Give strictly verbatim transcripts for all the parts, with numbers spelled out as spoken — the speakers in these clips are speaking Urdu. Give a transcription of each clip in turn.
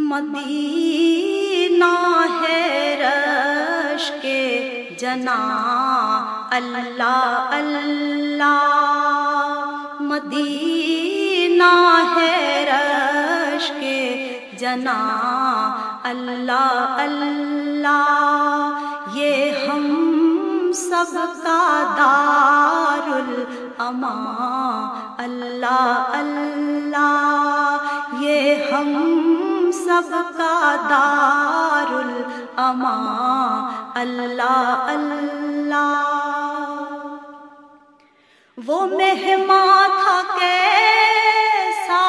مدینہ ہے رش کے جنا اللہ اللہ، مدینہ ہے رش کے جنا اللہ اللہ، یہ ہم سب کا دار الامان اللہ اللہ، یہ ہم سب کا دار الامان اللہ اللہ۔ وہ مہمان تھا کیسا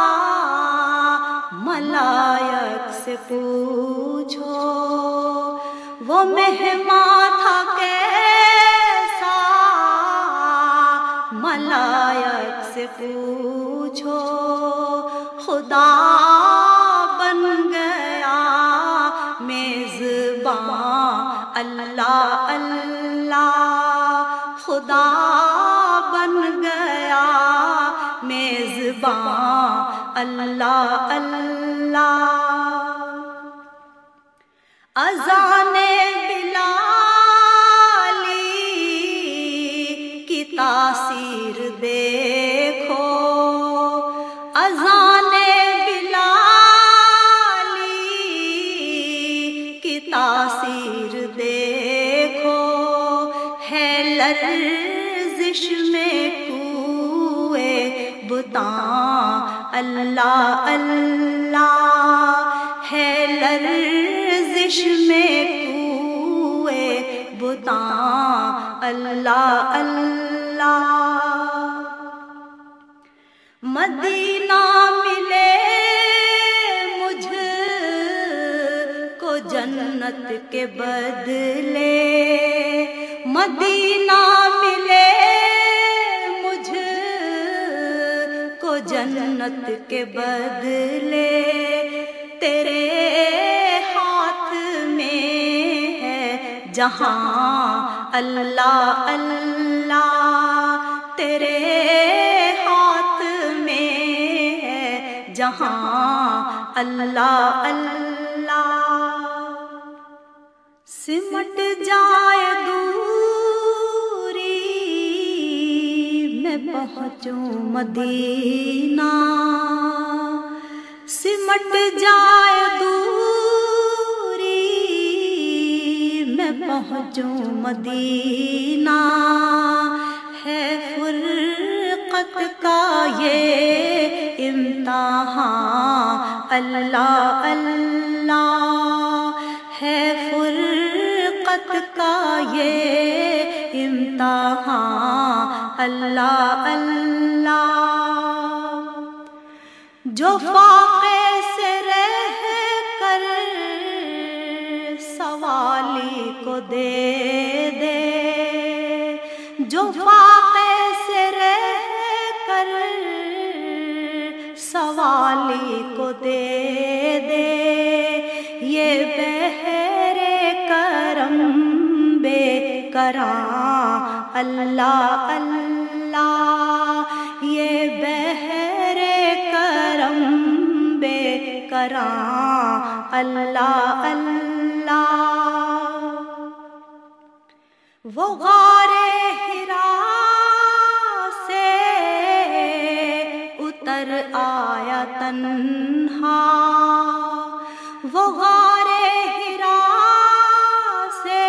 ملائک سے پوچھو، وہ مہمان تھا کیسا ملائک سے پوچھو، خدا بن گیا میزبان اللہ اللہ، خدا بن گیا میزبان اللہ اللہ۔ اذان بلالی کی تاثیر دیکھو، اذان بلالی کی تاثیر دیکھو، ہے لرزش میں کوئے بتاں اللہ اللہ، ہے لرزش میں کوئے بتاں اللہ اللہ۔ مدینہ ملے مجھ کو جنت کے بدلے، مدینہ ملے مجھ کو جنت کے بدلے، تیرے ہاتھ میں ہے جہاں اللہ اللہ، تیرے ہاتھ میں ہے جہاں اللہ اللہ۔ سمٹ جائے دوری میں پہنچوں مدینہ، سمٹ جائے دوری میں پہنچوں مدینہ، ہے فرقت کا یہ امتحان اللہ اللہ، ہے فرقت کا یہ امتحان اللہ اللہ۔ جو فاقے سے رہ کر سوالی کو دے دے، جو فاقے سے رہ کر سوالی کو دے دے، یہ بحر کرم بے کراں اللہ اللہ، یہ بحر کرم بے کراں اللہ اللہ۔ وہ غار حرا سے اتر آیا تنہا، وہ غار حرا سے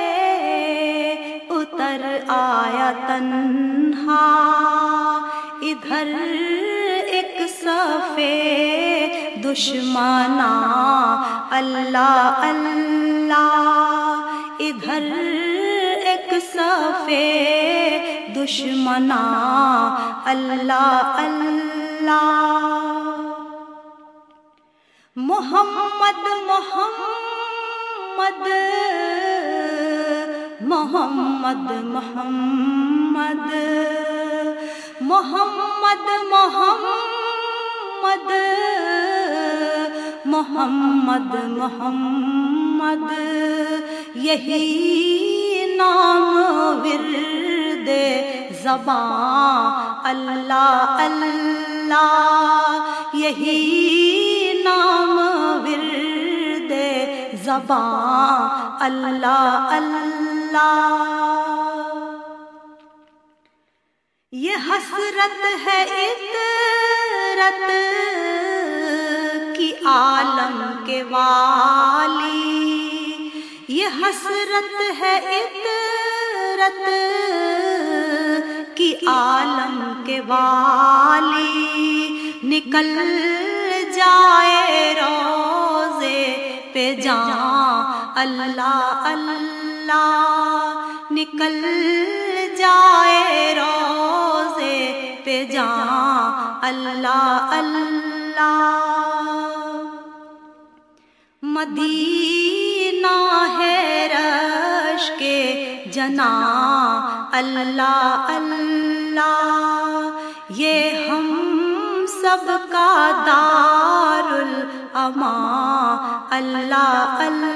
اتر آیا تنہا، ادھر ایک صفے دشمنا اللہ اللہ، ادھر ایک صفے دشمنا اللہ اللہ۔ محمد محمد محمد محمد محمد محمد محمد محمد، یہی نام ورد زبان اللہ اللہ، یہی نام زباں اللہ اللہ۔ یہ حسرت ہے عطرت کی عالم کے والی، یہ حسرت ہے عطرت کی عالم کے والی، نکل جائے روزے پہ جاں اللہ اللہ، نکل جائے روزے پہ جاں اللہ اللہ۔ مدینہ ہے رش کے جناں اللہ اللہ، یہ ہم سب کا دار الامان اللہ اللہ۔